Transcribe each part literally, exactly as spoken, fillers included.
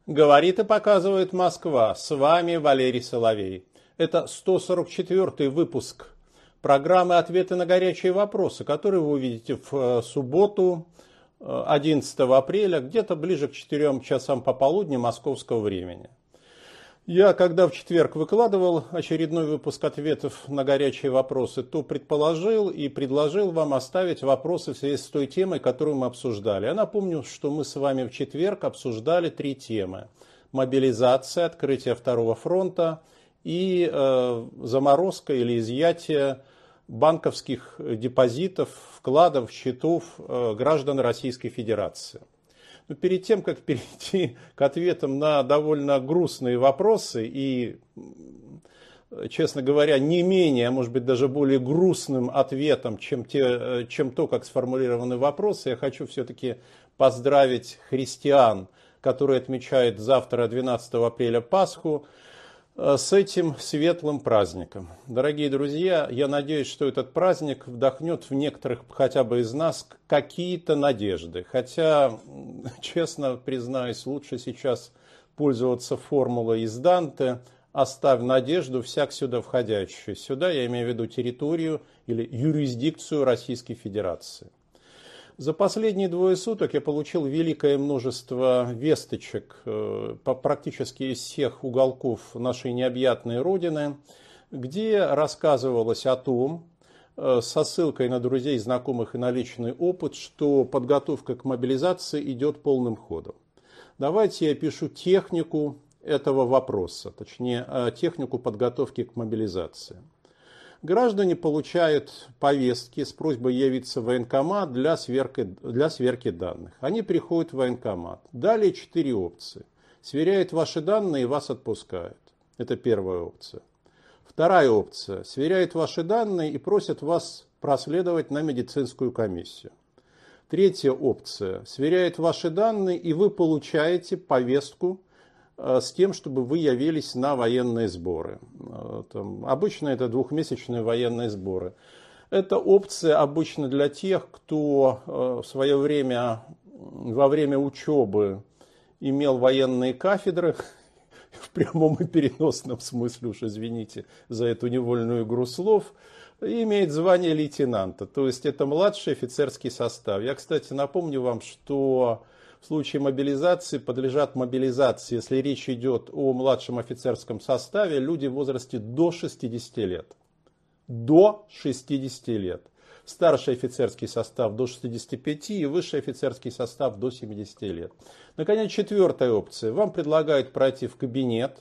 Говорит и показывает Москва. С вами Валерий Соловей. Это сто сорок четвёртый выпуск программы «Ответы на горячие вопросы», который вы увидите в субботу, одиннадцатого апреля, где-то ближе к четырем часам пополудни московского времени. Я, когда в четверг выкладывал очередной выпуск ответов на горячие вопросы, то предположил и предложил вам оставить вопросы в связи с той темой, которую мы обсуждали. Я напомню, что мы с вами в четверг обсуждали три темы. Мобилизация, открытие второго фронта и э, заморозка или изъятие банковских депозитов, вкладов, счетов э, граждан Российской Федерации. Но перед тем, как перейти к ответам на довольно грустные вопросы и, честно говоря, не менее, а может быть даже более грустным ответом, чем, те, чем то, как сформулированы вопросы, я хочу все-таки поздравить христиан, которые отмечают завтра, двенадцатого апреля, Пасху, с этим светлым праздником. Дорогие друзья, я надеюсь, что этот праздник вдохнет в некоторых, хотя бы из нас, какие-то надежды. Хотя, честно признаюсь, лучше сейчас пользоваться формулой из Данте «Оставь надежду всяк сюда входящий». Сюда я имею в виду территорию или юрисдикцию Российской Федерации. За последние двое суток я получил великое множество весточек по практически из всех уголков нашей необъятной Родины, где рассказывалось о том, со ссылкой на друзей, знакомых и на личный опыт, что подготовка к мобилизации идет полным ходом. Давайте я опишу технику этого вопроса, точнее технику подготовки к мобилизации. Граждане получают повестки с просьбой явиться в военкомат для сверки, для сверки данных. Они приходят в военкомат. Далее четыре опции. Сверяют ваши данные и вас отпускают. Это первая опция. Вторая опция. Сверяют ваши данные и просят вас проследовать на медицинскую комиссию. Третья опция. Сверяют ваши данные и вы получаете повестку с тем, чтобы вы явились на военные сборы. Там, обычно это двухмесячные военные сборы. Это опция обычно для тех, кто в свое время, во время учебы имел военные кафедры, в прямом и переносном смысле, уж извините за эту невольную игру слов, и имеет звание лейтенанта. То есть это младший офицерский состав. Я, кстати, напомню вам, что в случае мобилизации подлежат мобилизации, если речь идет о младшем офицерском составе, люди в возрасте до шестидесяти лет. До шестидесяти лет. Старший офицерский состав до шестидесяти пяти и высший офицерский состав до семидесяти лет. Наконец, четвертая опция. Вам предлагают пройти в кабинет.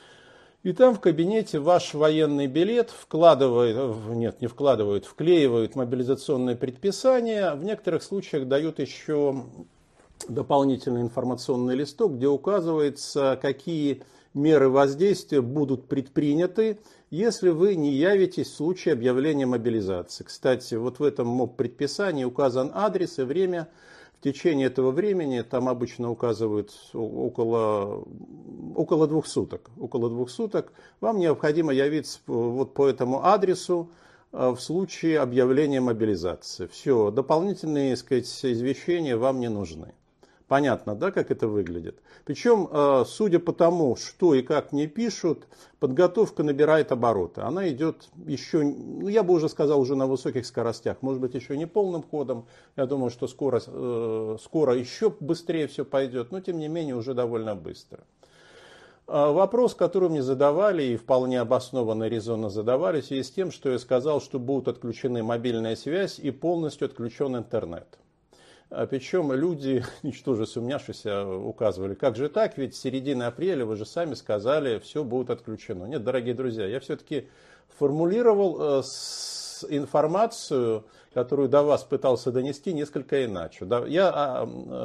И там в кабинете ваш военный билет вкладывают, нет, не вкладывают, вклеивают мобилизационное предписание. В некоторых случаях дают еще дополнительный информационный листок, где указывается, какие меры воздействия будут предприняты, если вы не явитесь в случае объявления мобилизации. Кстати, вот в этом моб-предписании указан адрес и время. В течение этого времени, там обычно указывают около, около двух суток, около двух суток, вам необходимо явиться вот по этому адресу в случае объявления мобилизации. Все, дополнительные, так сказать, извещения вам не нужны. Понятно, да, как это выглядит? Причем, судя по тому, что и как мне пишут, подготовка набирает обороты. Она идет еще, ну, я бы уже сказал, уже на высоких скоростях. Может быть, еще не полным ходом. Я думаю, что скоро, скоро еще быстрее все пойдет, но тем не менее уже довольно быстро. Вопрос, который мне задавали и вполне обоснованно и резонно задавали, в связи с тем, что я сказал, что будут отключены мобильная связь и полностью отключен интернет. Причем люди, ничтоже сумняшися, указывали, как же так, ведь с середины апреля вы же сами сказали, все будет отключено. Нет, дорогие друзья, я все-таки формулировал информацию, которую до вас пытался донести, несколько иначе. Я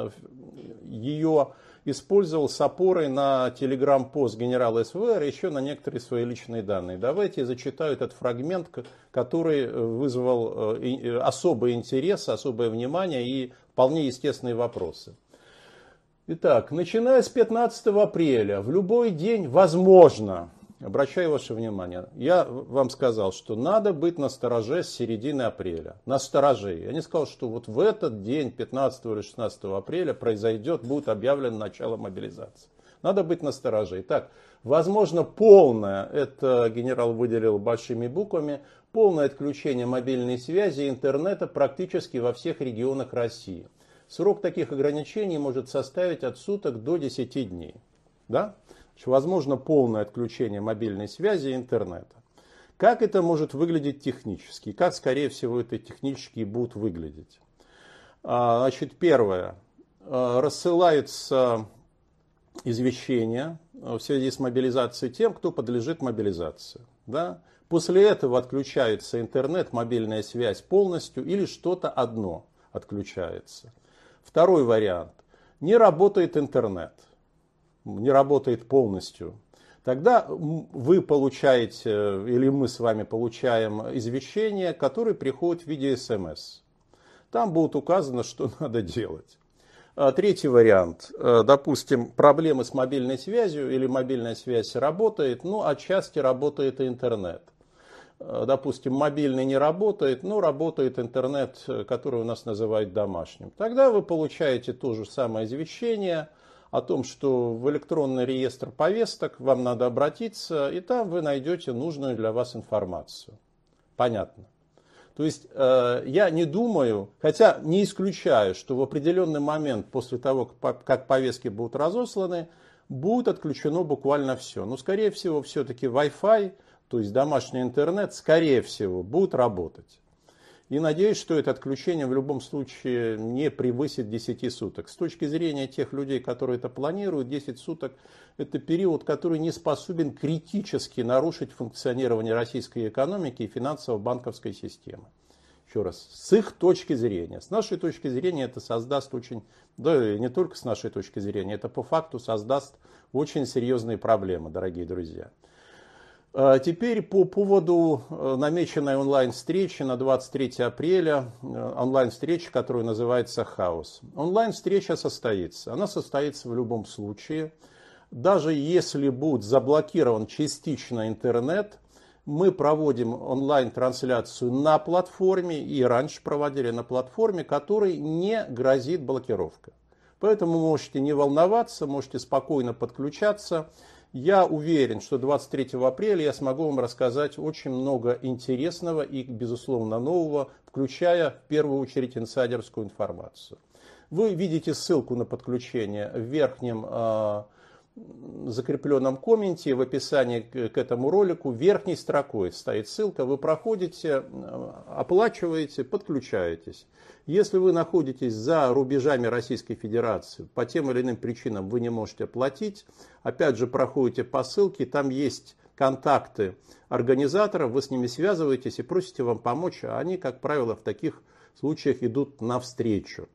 ее использовал с опорой на телеграм-пост генерала СВР и еще на некоторые свои личные данные. Давайте я зачитаю этот фрагмент, который вызвал особый интерес, особое внимание и вполне естественные вопросы. Итак, начиная с пятнадцатого апреля, в любой день возможно, обращаю ваше внимание, я вам сказал, что надо быть настороже с середины апреля. Настороже. Я не сказал, что вот в этот день, пятнадцатого или шестнадцатого апреля, произойдет, будет объявлено начало мобилизации. Надо быть настороже. Итак, возможно, полное, это генерал выделил большими буквами, полное отключение мобильной связи и интернета практически во всех регионах России. Срок таких ограничений может составить от суток до десяти дней. Да? Значит, возможно, полное отключение мобильной связи и интернета. Как это может выглядеть технически? Как, скорее всего, это технически и будет выглядеть? Значит, первое. Рассылаются извещения в связи с мобилизацией тем, кто подлежит мобилизации. Да? После этого отключается интернет, мобильная связь полностью или что-то одно отключается. Второй вариант. Не работает интернет. Не работает полностью. Тогда вы получаете, или мы с вами получаем извещения, которые приходят в виде смс. Там будет указано, что надо делать. Третий вариант. Допустим, проблемы с мобильной связью или мобильная связь работает, но отчасти работает и интернет. Допустим, мобильный не работает, но работает интернет, который у нас называют домашним. Тогда вы получаете то же самое извещение о том, что в электронный реестр повесток вам надо обратиться, и там вы найдете нужную для вас информацию. Понятно. То есть э, я не думаю, хотя не исключаю, что в определенный момент после того, как повестки будут разосланы, будет отключено буквально все. Но скорее всего все-таки Wi-Fi, то есть домашний интернет, скорее всего будет работать. И надеюсь, что это отключение в любом случае не превысит десяти суток. С точки зрения тех людей, которые это планируют, десять суток – это период, который не способен критически нарушить функционирование российской экономики и финансово-банковской системы. Еще раз, с их точки зрения. С нашей точки зрения это создаст очень, да и не только с нашей точки зрения, это по факту создаст очень серьезные проблемы, дорогие друзья. Теперь по поводу намеченной онлайн-встречи на двадцать третье апреля, онлайн-встречи, которая называется «Хаос». Онлайн-встреча состоится. Она состоится в любом случае. Даже если будет заблокирован частично интернет, мы проводим онлайн-трансляцию на платформе, и раньше проводили на платформе, которой не грозит блокировка. Поэтому можете не волноваться, можете спокойно подключаться. Я уверен, что двадцать третьего апреля я смогу вам рассказать очень много интересного и, безусловно, нового, включая в первую очередь инсайдерскую информацию. Вы видите ссылку на подключение в верхнем э, закрепленном комменте, в описании к этому ролику. Верхней строкой стоит ссылка, вы проходите, оплачиваете, подключаетесь. Если вы находитесь за рубежами Российской Федерации, по тем или иным причинам вы не можете оплатить, опять же проходите по ссылке, там есть контакты организаторов, вы с ними связываетесь и просите вам помочь, а они, как правило, в таких случаях идут навстречу.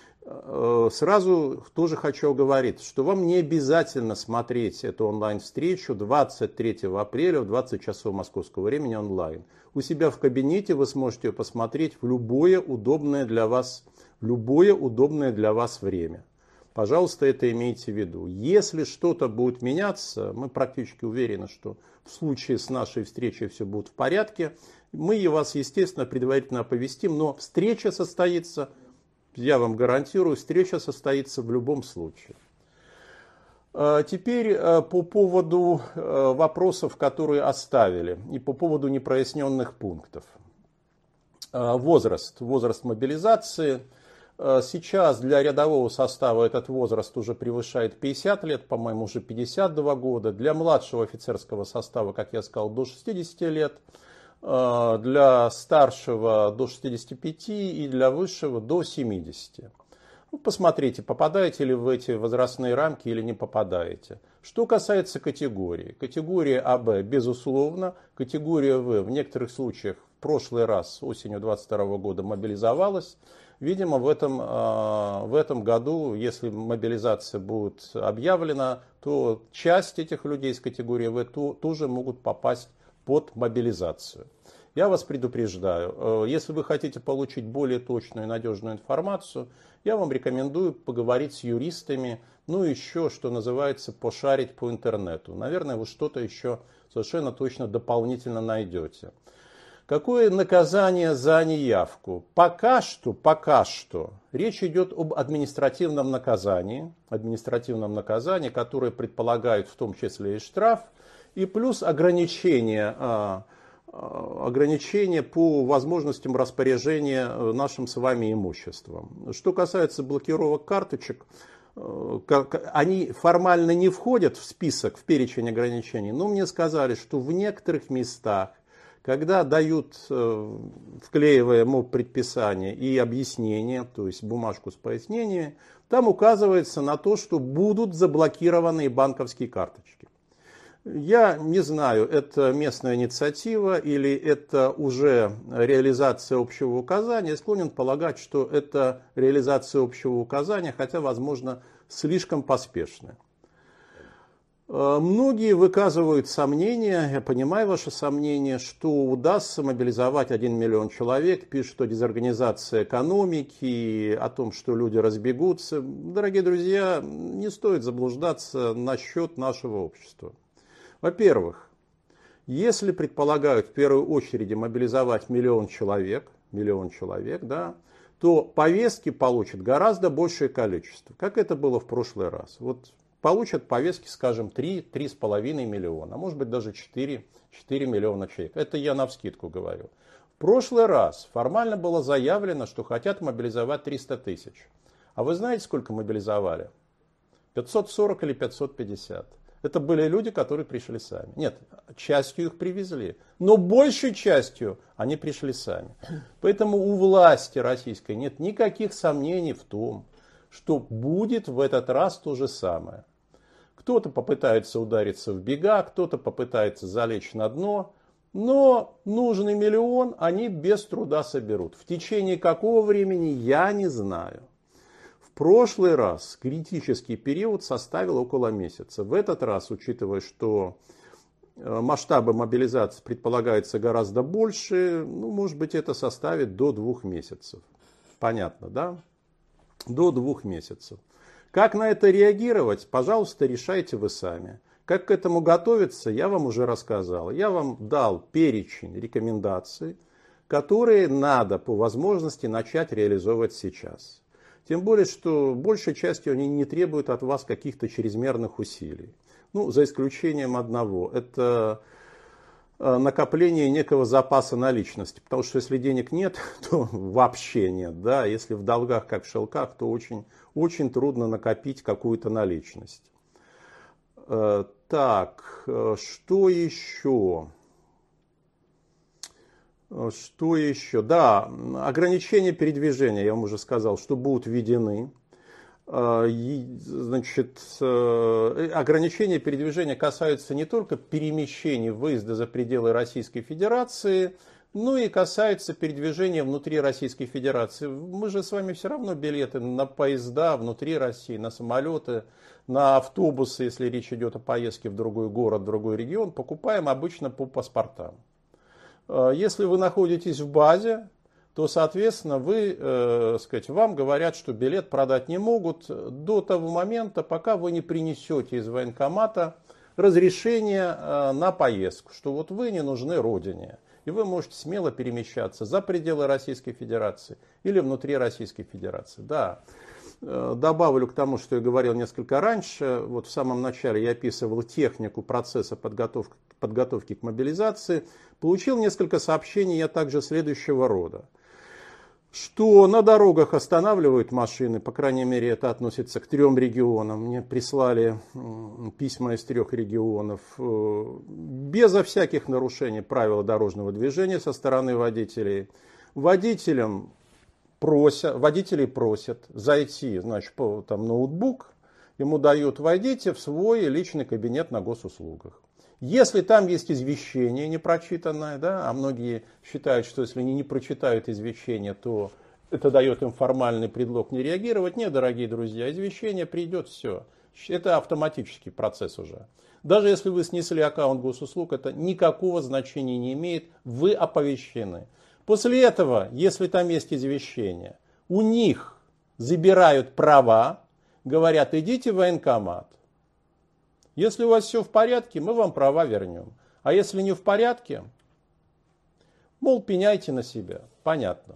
Сразу тоже хочу оговорить, что вам не обязательно смотреть эту онлайн-встречу двадцать третьего апреля в двадцать часов московского времени онлайн. У себя в кабинете вы сможете ее посмотреть в любое удобное для вас, любое удобное для вас время. Пожалуйста, это имейте в виду. Если что-то будет меняться, мы практически уверены, что в случае с нашей встречей все будет в порядке. Мы вас, естественно, предварительно оповестим, но встреча состоится. Я вам гарантирую, встреча состоится в любом случае. Теперь по поводу вопросов, которые оставили, и по поводу непроясненных пунктов. Возраст, возраст мобилизации. Сейчас для рядового состава этот возраст уже превышает пятьдесят лет, по-моему, уже пятьдесят два года. Для младшего офицерского состава, как я сказал, до шестидесяти лет. Для старшего до шестидесяти пяти и для высшего до семидесяти. Ну, посмотрите, попадаете ли вы в эти возрастные рамки или не попадаете. Что касается категории. Категория А Б, безусловно. Категория В в некоторых случаях в прошлый раз, осенью двадцать второго года, мобилизовалась. Видимо, в этом, в этом году, если мобилизация будет объявлена, то часть этих людей из категории В тоже могут попасть под мобилизацию. Я вас предупреждаю, если вы хотите получить более точную и надежную информацию, я вам рекомендую поговорить с юристами, ну еще, что называется, пошарить по интернету. Наверное, вы что-то еще совершенно точно дополнительно найдете. Какое наказание за неявку? Пока что, пока что речь идет об административном наказании, административном наказании, которое предполагает в том числе и штраф, и плюс ограничение, ограничение по возможностям распоряжения нашим с вами имуществом. Что касается блокировок карточек, они формально не входят в список, в перечень ограничений, но мне сказали, что в некоторых местах, когда дают, вклеивая МОП предписание и объяснение, то есть бумажку с пояснением, там указывается на то, что будут заблокированы банковские карточки. Я не знаю, это местная инициатива или это уже реализация общего указания. Я склонен полагать, что это реализация общего указания, хотя, возможно, слишком поспешная. Многие выказывают сомнения, я понимаю ваши сомнения, что удастся мобилизовать один миллион человек, пишут о дезорганизации экономики, о том, что люди разбегутся. Дорогие друзья, не стоит заблуждаться насчет нашего общества. Во-первых, если предполагают в первую очередь мобилизовать миллион человек, миллион человек, да, то повестки получат гораздо большее количество, как это было в прошлый раз. Вот получат повестки, скажем, три-три с половиной миллиона, а может быть даже четыре миллиона человек. Это я навскидку говорю. В прошлый раз формально было заявлено, что хотят мобилизовать триста тысяч. А вы знаете, сколько мобилизовали? пятьсот сорок или пятьсот пятьдесят. Это были люди, которые пришли сами. Нет, частью их привезли, но большей частью они пришли сами. Поэтому у власти российской нет никаких сомнений в том, что будет в этот раз то же самое. Кто-то попытается удариться в бега, кто-то попытается залечь на дно, но нужный миллион они без труда соберут. В течение какого времени, я не знаю. В прошлый раз критический период составил около месяца. В этот раз, учитывая, что масштабы мобилизации предполагается гораздо больше, ну, может быть, это составит до двух месяцев. Понятно, да? До двух месяцев. Как на это реагировать, пожалуйста, решайте вы сами. Как к этому готовиться, я вам уже рассказал. Я вам дал перечень рекомендаций, которые надо по возможности начать реализовывать сейчас. Тем более, что большей частью они не требуют от вас каких-то чрезмерных усилий. Ну, за исключением одного. Это накопление некого запаса наличности. Потому что если денег нет, то вообще нет. Да? Если в долгах, как в шелках, то очень, очень трудно накопить какую-то наличность. Так, что еще? Что еще? Да, ограничения передвижения, я вам уже сказал, что будут введены. Значит, ограничения передвижения касаются не только перемещений, выезда за пределы Российской Федерации, но и касаются передвижения внутри Российской Федерации. Мы же с вами все равно билеты на поезда внутри России, на самолеты, на автобусы, если речь идет о поездке в другой город, в другой регион, покупаем обычно по паспортам. Если вы находитесь в базе, то, соответственно, вы, э, сказать, вам говорят, что билет продать не могут до того момента, пока вы не принесете из военкомата разрешение э, на поездку, что вот вы не нужны родине, и вы можете смело перемещаться за пределы Российской Федерации или внутри Российской Федерации. Да. Добавлю к тому, что я говорил несколько раньше. Вот в самом начале я описывал технику процесса подготовки, подготовки к мобилизации. Получил несколько сообщений я также следующего рода. Что на дорогах останавливают машины, по крайней мере это относится к трем регионам. Мне прислали письма из трех регионов. Безо всяких нарушений правил дорожного движения со стороны водителей. Водителям Просят, водителей просят зайти, значит, по там, ноутбук, ему дают, войдите в свой личный кабинет на госуслугах. Если там есть извещение непрочитанное, да, а многие считают, что если они не прочитают извещение, то это дает им формальный предлог не реагировать. Нет, дорогие друзья, извещение придет, все. Это автоматический процесс уже. Даже если вы снесли аккаунт госуслуг, это никакого значения не имеет, вы оповещены. После этого, если там есть извещение, у них забирают права, говорят, идите в военкомат. Если у вас все в порядке, мы вам права вернем. А если не в порядке, Мол, пеняйте на себя. Понятно.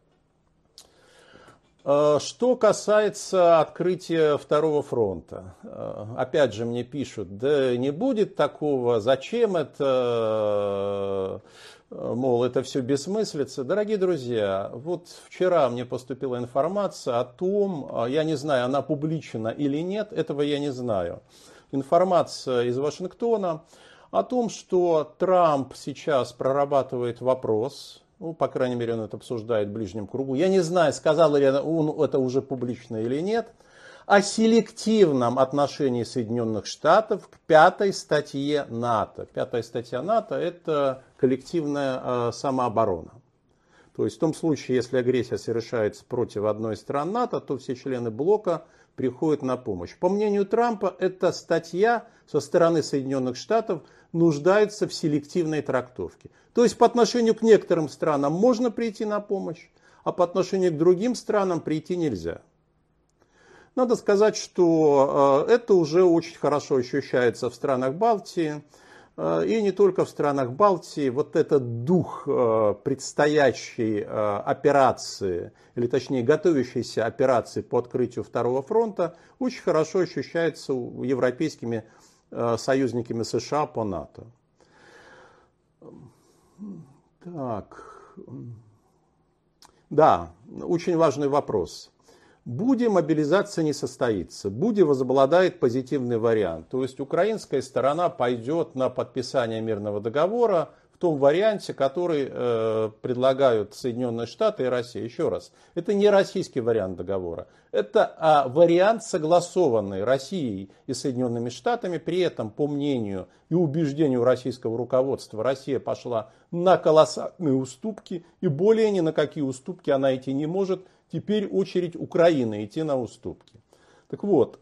Что касается открытия второго фронта, опять же мне пишут, да не будет такого, зачем это, мол, это все бессмыслица. Дорогие друзья, вот вчера мне поступила информация о том, я не знаю, она публична или нет, этого я не знаю. Информация из Вашингтона о том, что Трамп сейчас прорабатывает вопрос. Ну, по крайней мере, он это обсуждает в ближнем кругу. Я не знаю, сказал ли он это уже публично или нет. О селективном отношении Соединенных Штатов к пятой статье НАТО. Пятая статья НАТО – это коллективная э, самооборона. То есть в том случае, если агрессия совершается против одной из стран НАТО, то все члены блока приходят на помощь. По мнению Трампа, эта статья со стороны Соединенных Штатов нуждается в селективной трактовке. То есть по отношению к некоторым странам можно прийти на помощь, а по отношению к другим странам прийти нельзя. Надо сказать, что это уже очень хорошо ощущается в странах Балтии. И не только в странах Балтии. Вот этот дух предстоящей операции, или точнее готовящейся операции по открытию второго фронта, очень хорошо ощущается европейскими союзниками США по НАТО. Так. Да, очень важный вопрос. Буди мобилизация не состоится. Буди возобладает позитивный вариант. То есть украинская сторона пойдет на подписание мирного договора в том варианте, который э, предлагают Соединенные Штаты и Россия. Еще раз, это не российский вариант договора. Это а, вариант, согласованный Россией и Соединенными Штатами. При этом, по мнению и убеждению российского руководства, Россия пошла на колоссальные уступки. И более ни на какие уступки она идти не может. Теперь очередь Украины идти на уступки. Так вот,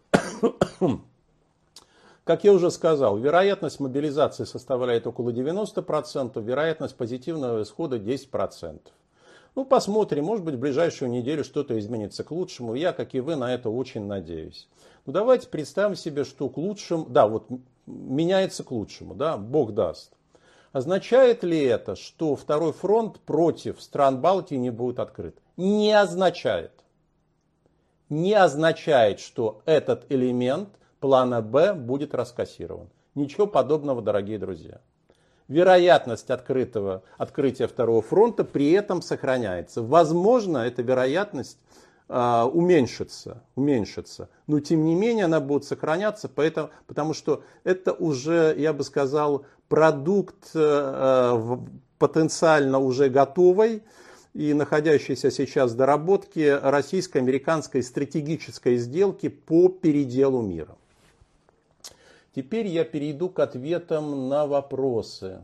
как я уже сказал, вероятность мобилизации составляет около девяноста процентов, вероятность позитивного исхода десять процентов. Ну, посмотрим, может быть, в ближайшую неделю что-то изменится к лучшему. Я, как и вы, на это очень надеюсь. Ну, давайте представим себе, что к лучшему, да, вот меняется к лучшему, да, Бог даст. Означает ли это, что второй фронт против стран Балтии не будет открыт? Не означает. Не означает, что этот элемент плана Б будет раскассирован. Ничего подобного, дорогие друзья. Вероятность открытого, открытия второго фронта при этом сохраняется. Возможно, эта вероятность э, уменьшится, уменьшится, но тем не менее она будет сохраняться, поэтому, потому что это уже, я бы сказал, продукт э, потенциально уже готовый и находящийся сейчас в доработке российско-американской стратегической сделки по переделу мира. Теперь я перейду к ответам на вопросы.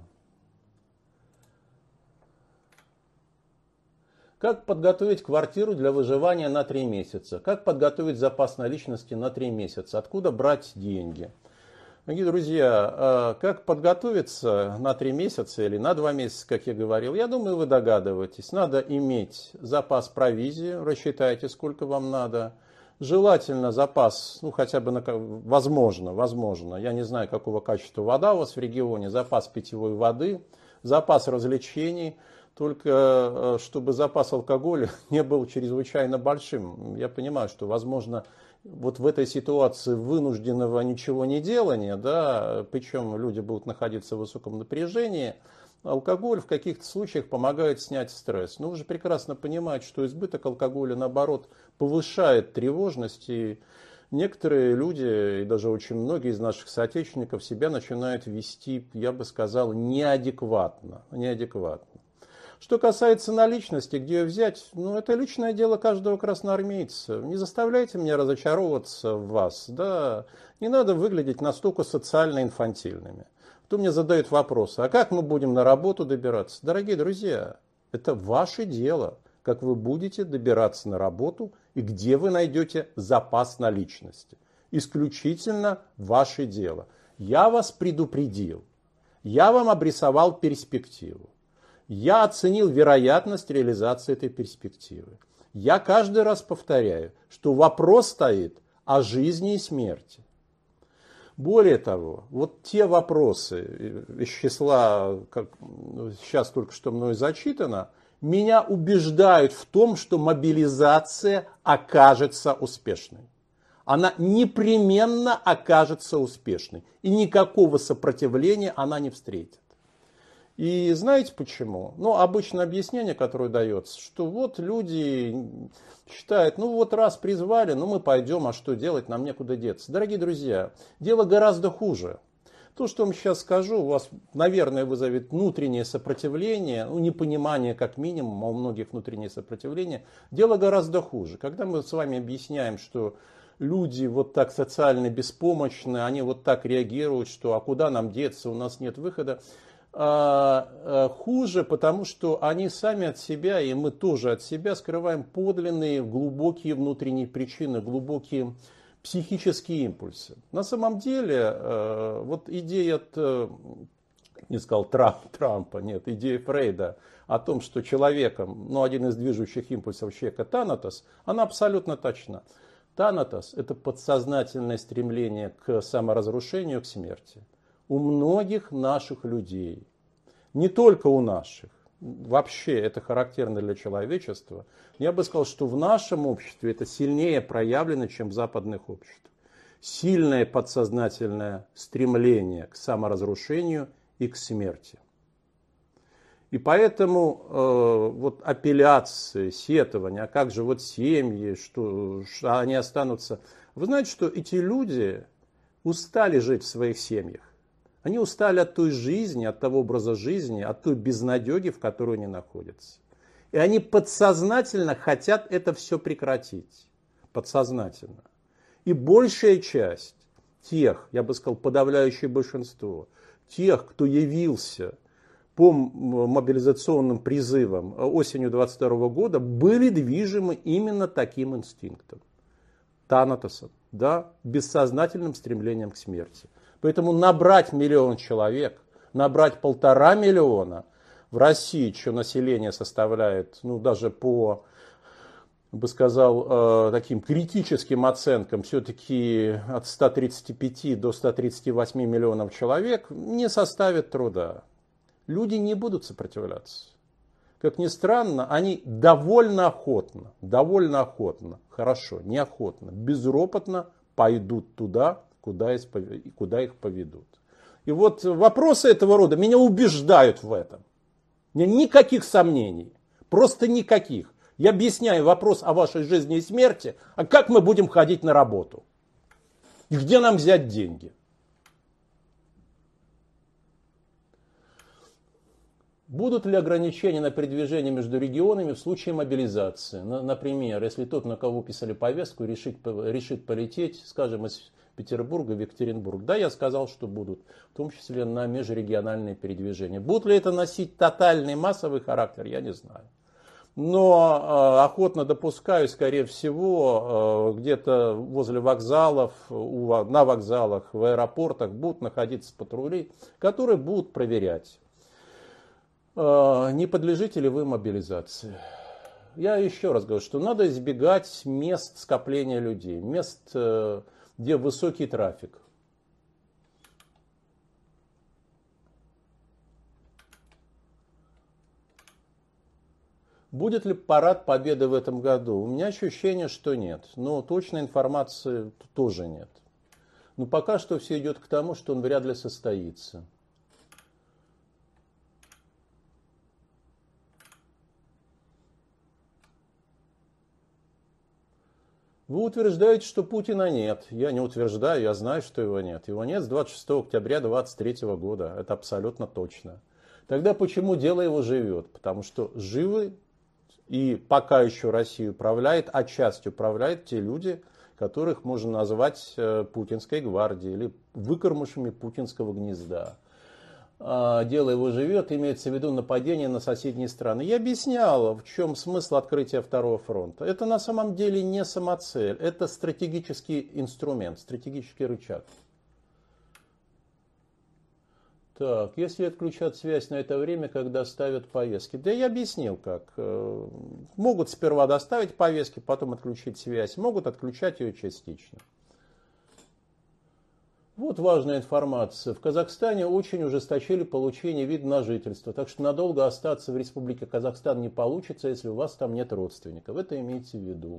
Как подготовить квартиру для выживания на три месяца? Как подготовить запас наличности на три месяца? Откуда брать деньги? Дорогие друзья, как подготовиться на три месяца или на два месяца, как я говорил, я думаю, вы догадываетесь. Надо иметь запас провизии, рассчитайте, сколько вам надо. Желательно запас, ну хотя бы, на, возможно, возможно, я не знаю, какого качества вода у вас в регионе, запас питьевой воды, запас развлечений, только чтобы запас алкоголя не был чрезвычайно большим. Я понимаю, что, возможно, вот в этой ситуации вынужденного ничего не делания, да, причем люди будут находиться в высоком напряжении, алкоголь в каких-то случаях помогает снять стресс. Но вы же прекрасно понимаете, что избыток алкоголя, наоборот, повышает тревожность, и некоторые люди, и даже очень многие из наших соотечественников, себя начинают вести, я бы сказал, неадекватно. неадекватно. Что касается наличности, где ее взять, ну это личное дело каждого красноармейца. Не заставляйте меня разочаровываться в вас. Да, не надо выглядеть настолько социально инфантильными. Кто мне задает вопросы, а как мы будем на работу добираться? Дорогие друзья, это ваше дело, как вы будете добираться на работу и где вы найдете запас наличности. Исключительно ваше дело. Я вас предупредил, я вам обрисовал перспективу. Я оценил вероятность реализации этой перспективы. Я каждый раз повторяю, что вопрос стоит о жизни и смерти. Более того, вот те вопросы из числа, как сейчас только что мной зачитано, меня убеждают в том, что мобилизация окажется успешной. Она непременно окажется успешной. И никакого сопротивления она не встретит. И знаете почему? Ну, обычное объяснение, которое дается, что вот люди считают, ну вот раз призвали, ну мы пойдем, а что делать, нам некуда деться. Дорогие друзья, дело гораздо хуже. То, что я вам сейчас скажу, у вас, наверное, вызовет внутреннее сопротивление, ну, непонимание как минимум, а у многих внутреннее сопротивление. Дело гораздо хуже. Когда мы с вами объясняем, что люди вот так социально беспомощны, они вот так реагируют, что а куда нам деться, у нас нет выхода. Хуже, потому что они сами от себя, и мы тоже от себя скрываем подлинные, глубокие внутренние причины, глубокие психические импульсы. На самом деле, вот идея, от, не сказал Трамп, Трампа, нет, идея Фрейда о том, что человеком, ну, один из движущих импульсов человека Танатос, она абсолютно точна. Танатос – это подсознательное стремление к саморазрушению, к смерти. У многих наших людей, не только у наших, вообще это характерно для человечества, я бы сказал, что в нашем обществе это сильнее проявлено, чем в западных обществах. Сильное подсознательное стремление к саморазрушению и к смерти. И поэтому э, вот апелляции, сетования, а как же вот семьи, что, что они останутся. Вы знаете, что эти люди устали жить в своих семьях. Они устали от той жизни, от того образа жизни, от той безнадеги, в которой они находятся. И они подсознательно хотят это все прекратить. Подсознательно. И большая часть тех, я бы сказал, подавляющее большинство, тех, кто явился по мобилизационным призывам осенью двадцать второго года, были движимы именно таким инстинктом. Танатосом, да, бессознательным стремлением к смерти. Поэтому набрать миллион человек, набрать полтора миллиона в России, чье население составляет, ну даже по, бы сказал, э, таким критическим оценкам, все-таки от ста тридцати пяти до ста тридцати восьми миллионов человек, не составит труда. Люди не будут сопротивляться. Как ни странно, они довольно охотно, довольно охотно, хорошо, неохотно, безропотно пойдут туда, Куда, куда их поведут. И вот вопросы этого рода меня убеждают в этом. Нет никаких сомнений. Просто никаких. Я объясняю вопрос о вашей жизни и смерти, а как мы будем ходить на работу? И где нам взять деньги? Будут ли ограничения на передвижение между регионами в случае мобилизации? Например, если тот, на кого писали повестку, решит, решит полететь, скажем, из Петербурга в Екатеринбург. Да, я сказал, что будут, в том числе на межрегиональные передвижения. Будут ли это носить тотальный массовый характер, я не знаю. Но э, охотно допускаю, скорее всего, э, где-то возле вокзалов, у, на вокзалах, в аэропортах будут находиться патрули, которые будут проверять, э, не подлежите ли вы мобилизации. Я еще раз говорю, что надо избегать мест скопления людей, мест, э, где высокий трафик. Будет ли парад Победы в этом году? У меня ощущение, что нет. Но точной информации тоже нет. Но пока что все идет к тому, что он вряд ли состоится. Вы утверждаете, что Путина нет. Я не утверждаю, я знаю, что его нет. Его нет с двадцать шестого октября две тысячи двадцать третьего года. Это абсолютно точно. Тогда почему дело его живет? Потому что живы и пока еще Россию управляет, а частью управляют те люди, которых можно назвать путинской гвардией или выкормышами путинского гнезда. Дело его живет, имеется в виду нападение на соседние страны. Я объяснял, в чем смысл открытия второго фронта. Это на самом деле не самоцель, это стратегический инструмент, стратегический рычаг. Так, если отключат связь на это время, когда ставят повестки. Да я объяснил как. Могут сперва доставить повестки, потом отключить связь. Могут отключать ее частично. Вот важная информация. В Казахстане очень ужесточили получение вида на жительство, так что надолго остаться в Республике Казахстан не получится, если у вас там нет родственников. Это имейте в виду.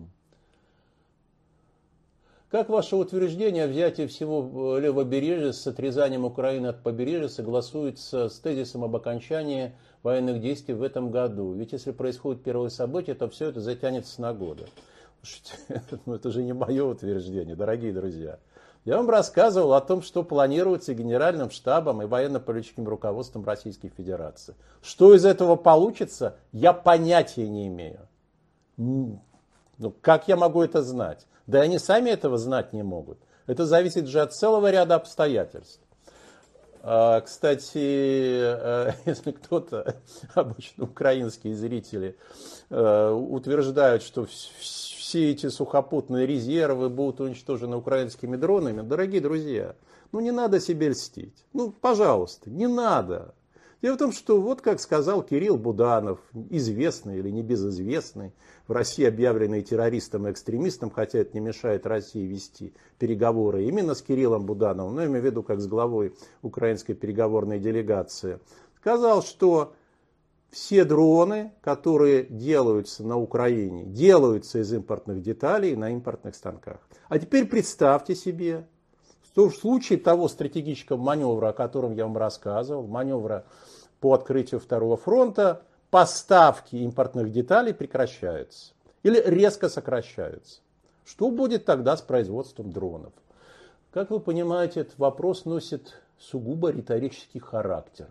Как ваше утверждение о взятии всего левобережья с отрезанием Украины от побережья согласуется с тезисом об окончании военных действий в этом году? Ведь если происходит первое событие, то все это затянется на годы. Слушайте, ну это же не мое утверждение, дорогие друзья. Я вам рассказывал о том, что планируется Генеральным штабом и военно-политическим руководством Российской Федерации. Что из этого получится, я понятия не имею. Ну, как я могу это знать? Да и они сами этого знать не могут. Это зависит же от целого ряда обстоятельств. Кстати, если кто-то, обычно украинские зрители, утверждают, что все эти сухопутные резервы будут уничтожены украинскими дронами, дорогие друзья, ну не надо себе льстить. Ну, пожалуйста, не надо. Дело в том, что вот как сказал Кирилл Буданов, известный или небезызвестный, в России объявленный террористом и экстремистом, хотя это не мешает России вести переговоры именно с Кириллом Будановым, но я имею в виду как с главой украинской переговорной делегации, сказал, что все дроны, которые делаются на Украине, делаются из импортных деталей на импортных станках. А теперь представьте себе, что в случае того стратегического маневра, о котором я вам рассказывал, маневра по открытию второго фронта, поставки импортных деталей прекращаются или резко сокращаются. Что будет тогда с производством дронов? Как вы понимаете, этот вопрос носит сугубо риторический характер,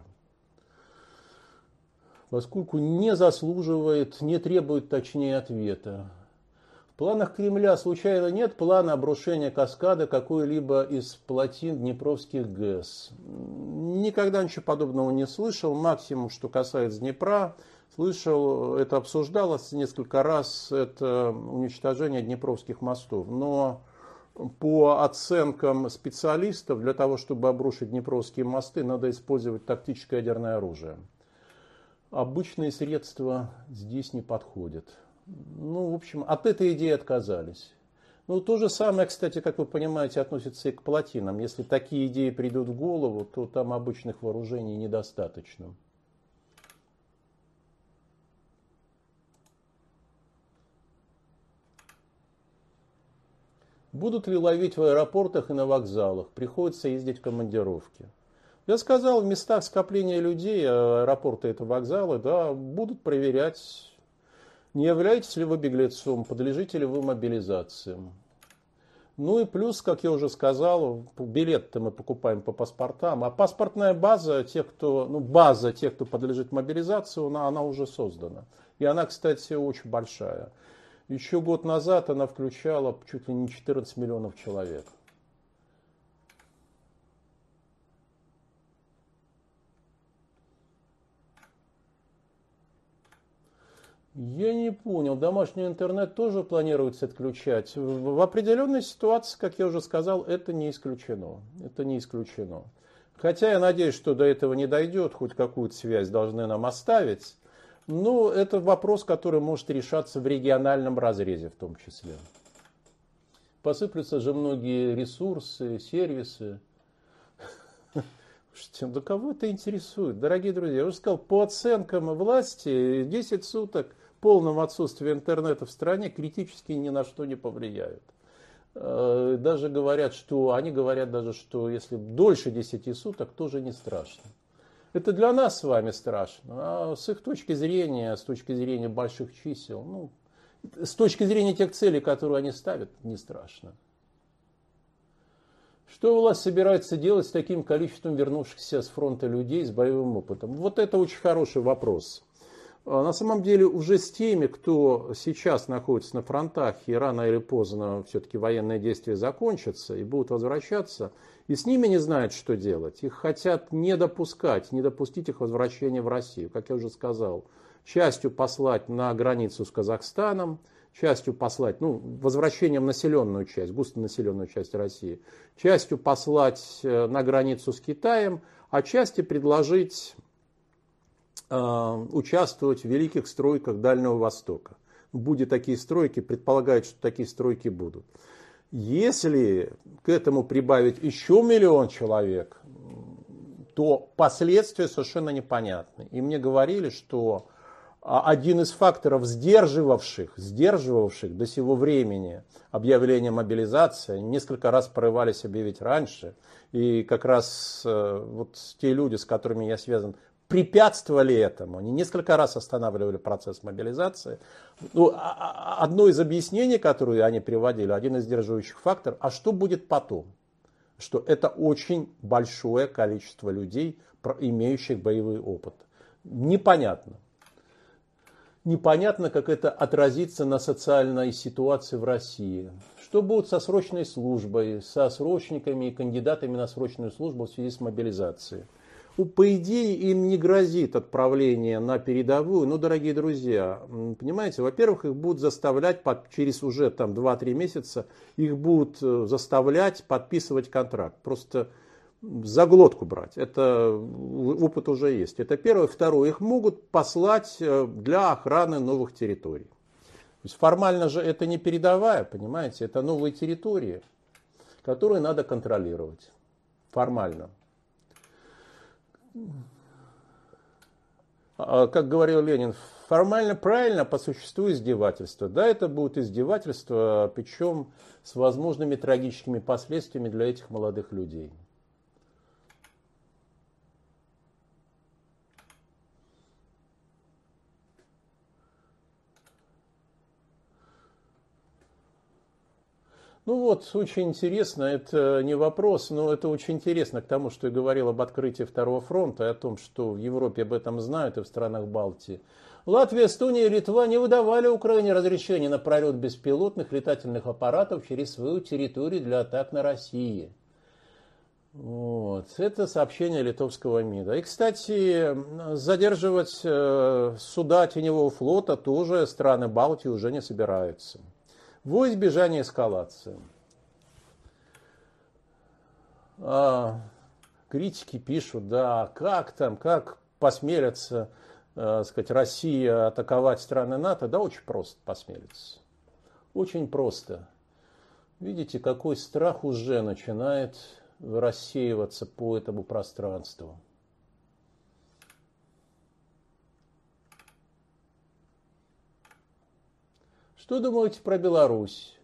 поскольку не заслуживает, не требует точнее ответа. В планах Кремля случайно нет плана обрушения каскада какой-либо из плотин Днепровских ГЭС? Никогда ничего подобного не слышал. Максимум, что касается Днепра, слышал, это обсуждалось несколько раз, это уничтожение Днепровских мостов. Но по оценкам специалистов, для того, чтобы обрушить Днепровские мосты, надо использовать тактическое ядерное оружие. Обычные средства здесь не подходят. Ну, в общем, от этой идеи отказались. Ну, то же самое, кстати, как вы понимаете, относится и к плотинам. Если такие идеи придут в голову, то там обычных вооружений недостаточно. Будут ли ловить в аэропортах и на вокзалах? Приходится ездить в командировки. Я сказал, в местах скопления людей, аэропорты это вокзалы, да, будут проверять, не являетесь ли вы беглецом, подлежите ли вы мобилизации. Ну и плюс, как я уже сказал, билеты мы покупаем по паспортам, а паспортная база тех, кто, ну, база тех, кто подлежит мобилизации, она, она уже создана. И она, кстати, очень большая. Еще год назад она включала чуть ли не четырнадцать миллионов человек. Я не понял, домашний интернет тоже планируется отключать? В определенной ситуации, как я уже сказал, это не исключено. Это не исключено. Хотя я надеюсь, что до этого не дойдет, хоть какую-то связь должны нам оставить. Но это вопрос, который может решаться в региональном разрезе в том числе. Посыплются же многие ресурсы, сервисы. Да кого это интересует? Дорогие друзья, я уже сказал, по оценкам власти десять суток полного отсутствия интернета в стране критически ни на что не повлияют. Даже говорят, что, они говорят даже, что если дольше десяти суток, тоже не страшно. Это для нас с вами страшно, а с их точки зрения, с точки зрения больших чисел, ну, с точки зрения тех целей, которые они ставят, не страшно. Что власть собирается делать с таким количеством вернувшихся с фронта людей с боевым опытом? Вот это очень хороший вопрос. На самом деле уже с теми, кто сейчас находится на фронтах, и рано или поздно все-таки военные действия закончатся и будут возвращаться, и с ними не знают, что делать. Их хотят не допускать, не допустить их возвращения в Россию. Как я уже сказал, частью послать на границу с Казахстаном, частью послать, ну, возвращением в населенную часть, густонаселенную часть России, частью послать на границу с Китаем, а части предложить э, участвовать в великих стройках Дальнего Востока. Будут такие стройки, предполагают, что такие стройки будут. Если к этому прибавить еще миллион человек, то последствия совершенно непонятны. И мне говорили, что один из факторов, сдерживавших, сдерживавших до сего времени объявление мобилизации, несколько раз порывались объявить раньше, и как раз вот те люди, с которыми я связан, препятствовали этому, они несколько раз останавливали процесс мобилизации. Ну, одно из объяснений, которое они приводили, один из сдерживающих факторов, а что будет потом? Что это очень большое количество людей, имеющих боевой опыт. Непонятно. Непонятно, как это отразится на социальной ситуации в России. Что будет со срочной службой, со срочниками и кандидатами на срочную службу в связи с мобилизацией? Ну, по идее, им не грозит отправление на передовую. Но, дорогие друзья, понимаете, во-первых, их будут заставлять, под, через уже там два-три месяца, их будут заставлять подписывать контракт. Просто за глотку брать. Это опыт уже есть. Это первое. Второе. Их могут послать для охраны новых территорий. То есть формально же это не передовая, понимаете, это новые территории, которые надо контролировать. Формально. Как говорил Ленин, формально правильно, по существу издевательство. Да, это будет издевательство, причем с возможными трагическими последствиями для этих молодых людей. Ну вот, очень интересно, это не вопрос, но это очень интересно к тому, что я говорил об открытии второго фронта, и о том, что в Европе об этом знают и в странах Балтии. Латвия, Эстония и Литва не выдавали Украине разрешения на пролет беспилотных летательных аппаратов через свою территорию для атак на Россию. Вот. Это сообщение литовского МИДа. И, кстати, задерживать э, суда теневого флота тоже страны Балтии уже не собираются. Во избежание эскалации. А, критики пишут, да, как там, как посмелятся, э, сказать, Россия атаковать страны НАТО? Да, очень просто посмелится. Очень просто. Видите, какой страх уже начинает рассеиваться по этому пространству. Что думаете про Беларусь?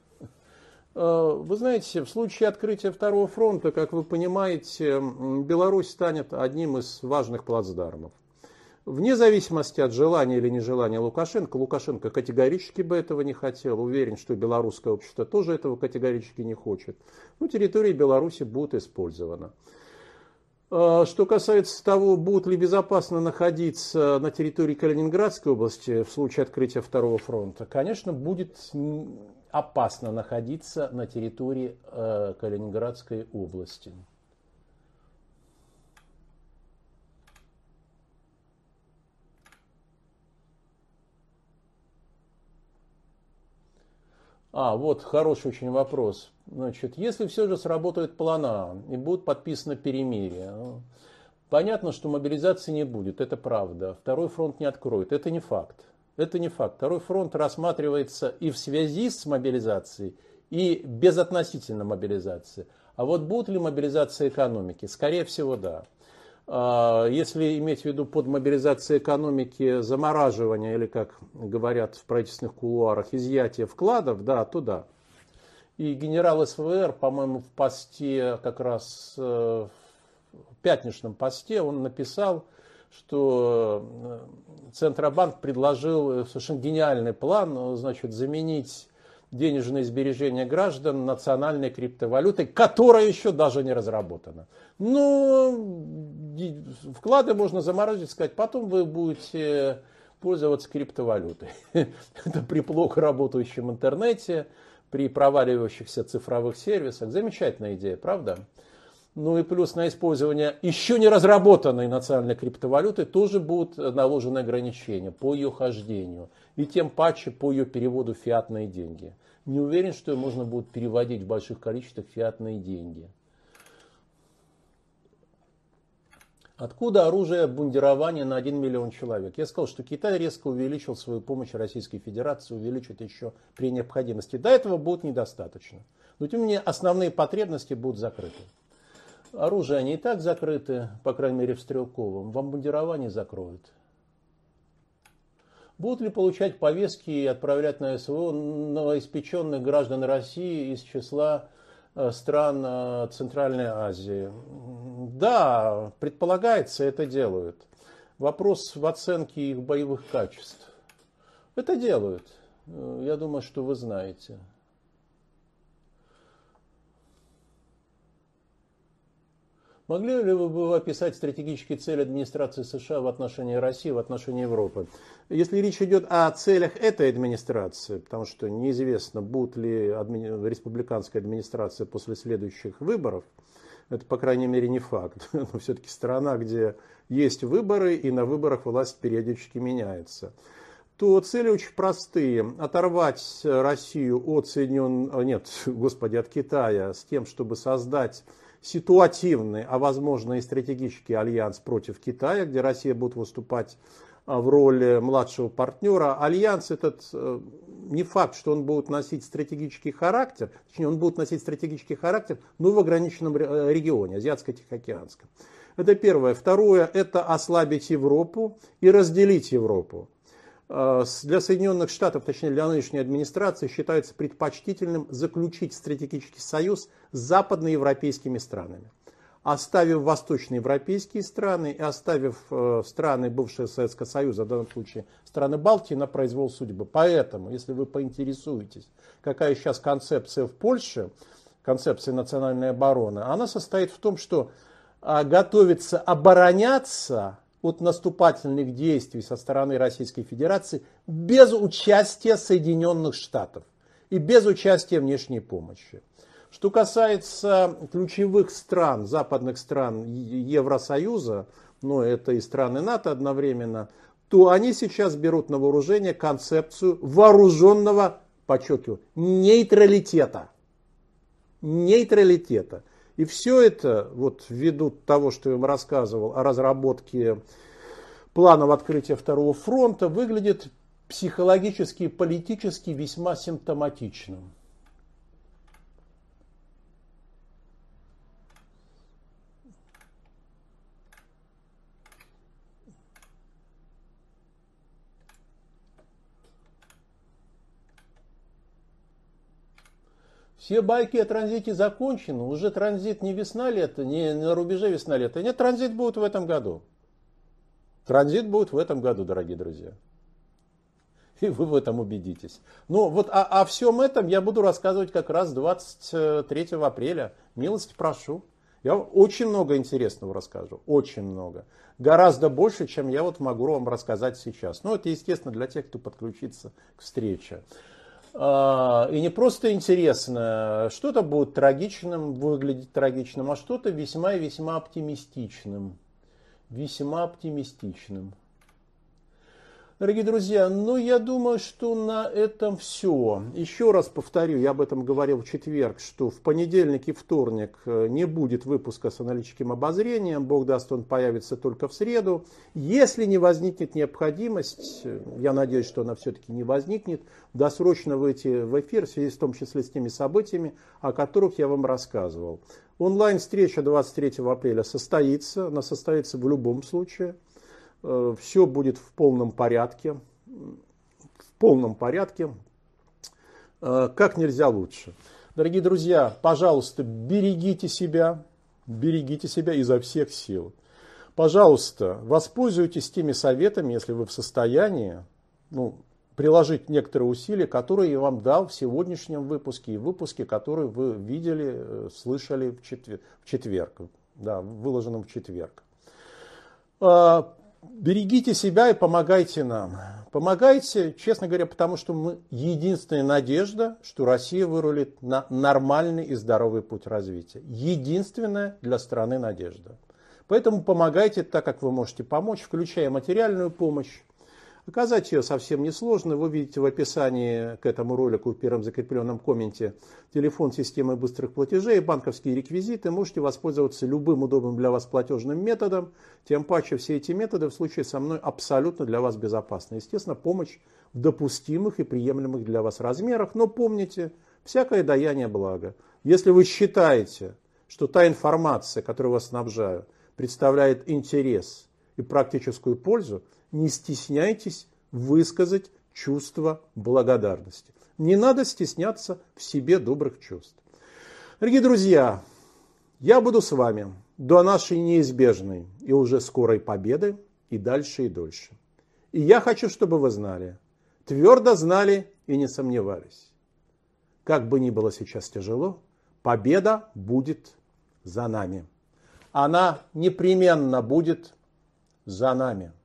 Вы знаете, в случае открытия второго фронта, как вы понимаете, Беларусь станет одним из важных плацдармов. Вне зависимости от желания или нежелания Лукашенко, Лукашенко категорически бы этого не хотел, уверен, что белорусское общество тоже этого категорически не хочет. Но территория Беларуси будет использована. Что касается того, будут ли безопасно находиться на территории Калининградской области в случае открытия второго фронта, конечно, будет опасно находиться на территории Калининградской области. А, вот хороший очень вопрос. Значит, если все же сработает план А и будет подписано перемирие, понятно, что мобилизации не будет, это правда. Второй фронт не откроет, это не факт. Это не факт. Второй фронт рассматривается и в связи с мобилизацией, и безотносительно мобилизации. А вот будет ли мобилизация экономики? Скорее всего, да. Если иметь в виду под мобилизацией экономики замораживание, или, как говорят в правительственных кулуарах, изъятие вкладов, да, то да. И генерал СВР, по-моему, в посте, как раз в пятничном посте, он написал, что Центробанк предложил совершенно гениальный план, значит, заменить денежные сбережения граждан национальной криптовалютой, которая еще даже не разработана. Ну, вклады можно заморозить, сказать, потом вы будете пользоваться криптовалютой. Это при плохо работающем интернете, при проваливающихся цифровых сервисах. Замечательная идея, правда? Ну и плюс на использование еще не разработанной национальной криптовалюты тоже будут наложены ограничения по ее хождению. И тем паче по ее переводу в фиатные деньги. Не уверен, что можно будет переводить в больших количествах фиатные деньги. Откуда оружие обмундирования на один миллион человек? Я сказал, что Китай резко увеличил свою помощь Российской Федерации, увеличит еще при необходимости. До этого будет недостаточно. Но тем не менее основные потребности будут закрыты. Оружие они и так закрыты, по крайней мере в стрелковом. В обмундировании закроют. Будут ли получать повестки и отправлять на СВО новоиспеченных граждан России из числа стран Центральной Азии? Да, предполагается, это делают. Вопрос в оценке их боевых качеств. Это делают. Я думаю, что вы знаете. Могли ли вы описать стратегические цели администрации США в отношении России, в отношении Европы? Если речь идет о целях этой администрации, потому что неизвестно, будет ли адми... республиканская администрация после следующих выборов, это, по крайней мере, не факт. Но все-таки страна, где есть выборы, и на выборах власть периодически меняется. То цели очень простые. Оторвать Россию от Соединенных... Нет, господи, от Китая с тем, чтобы создать ситуативный, а возможно и стратегический альянс против Китая, где Россия будет выступать в роли младшего партнера. Альянс этот, не факт, что он будет носить стратегический характер, точнее он будет носить стратегический характер, но в ограниченном регионе, Азиатско-Тихоокеанском. Это первое. Второе, это ослабить Европу и разделить Европу. Для Соединенных Штатов, точнее для нынешней администрации, считается предпочтительным заключить стратегический союз с западноевропейскими странами, оставив восточноевропейские страны и оставив страны бывшего Советского Союза, в данном случае страны Балтии, на произвол судьбы. Поэтому, если вы поинтересуетесь, какая сейчас концепция в Польше, концепция национальной обороны, она состоит в том, что готовится обороняться от наступательных действий со стороны Российской Федерации без участия Соединенных Штатов и без участия внешней помощи. Что касается ключевых стран, западных стран Евросоюза, ну это и страны НАТО одновременно, то они сейчас берут на вооружение концепцию вооруженного, подчеркиваю, нейтралитета. Нейтралитета. И все это, вот ввиду того, что я вам рассказывал о разработке планов открытия второго фронта, выглядит психологически и политически весьма симптоматичным. Все байки о транзите закончены. Уже транзит не весна-лето, не на рубеже весна-лето. Нет, транзит будет в этом году. Транзит будет в этом году, дорогие друзья. И вы в этом убедитесь. Ну вот о, о всем этом я буду рассказывать как раз двадцать третьего апреля. Милости прошу. Я вам очень много интересного расскажу. Очень много. Гораздо больше, чем я вот могу вам рассказать сейчас. Ну это естественно для тех, кто подключится к встрече. И не просто интересно, что-то будет трагичным, выглядеть трагичным, а что-то весьма и весьма оптимистичным. Весьма оптимистичным. Дорогие друзья, ну я думаю, что на этом все. Еще раз повторю, я об этом говорил в четверг, что в понедельник и вторник не будет выпуска с аналитическим обозрением. Бог даст, он появится только в среду. Если не возникнет необходимость, я надеюсь, что она все-таки не возникнет, досрочно выйти в эфир, в связи в том числе с теми событиями, о которых я вам рассказывал. Онлайн-встреча двадцать третьего апреля состоится, она состоится в любом случае. Все будет в полном порядке, в полном порядке, как нельзя лучше. Дорогие друзья, пожалуйста, берегите себя, берегите себя изо всех сил. Пожалуйста, воспользуйтесь теми советами, если вы в состоянии, ну, приложить некоторые усилия, которые я вам дал в сегодняшнем выпуске и в выпуске, которые вы видели, слышали в четверг, в четверг, да, выложенном в четверг. Берегите себя и помогайте нам. Помогайте, честно говоря, потому что мы единственная надежда, что Россия вырулит на нормальный и здоровый путь развития. Единственная для страны надежда. Поэтому помогайте так, как вы можете помочь, включая материальную помощь, Оказать ее совсем несложно. Вы видите в описании к этому ролику в первом закрепленном комменте телефон системы быстрых платежей, банковские реквизиты. Можете воспользоваться любым удобным для вас платежным методом. Тем паче все эти методы в случае со мной абсолютно для вас безопасны. Естественно, помощь в допустимых и приемлемых для вас размерах. Но помните, всякое даяние благо. Если вы считаете, что та информация, которую вас снабжаю, представляет интерес и практическую пользу, не стесняйтесь высказать чувство благодарности. Не надо стесняться в себе добрых чувств. Дорогие друзья, я буду с вами до нашей неизбежной и уже скорой победы и дальше и дольше. И я хочу, чтобы вы знали, твердо знали и не сомневались. Как бы ни было сейчас тяжело, победа будет за нами. Она непременно будет за нами.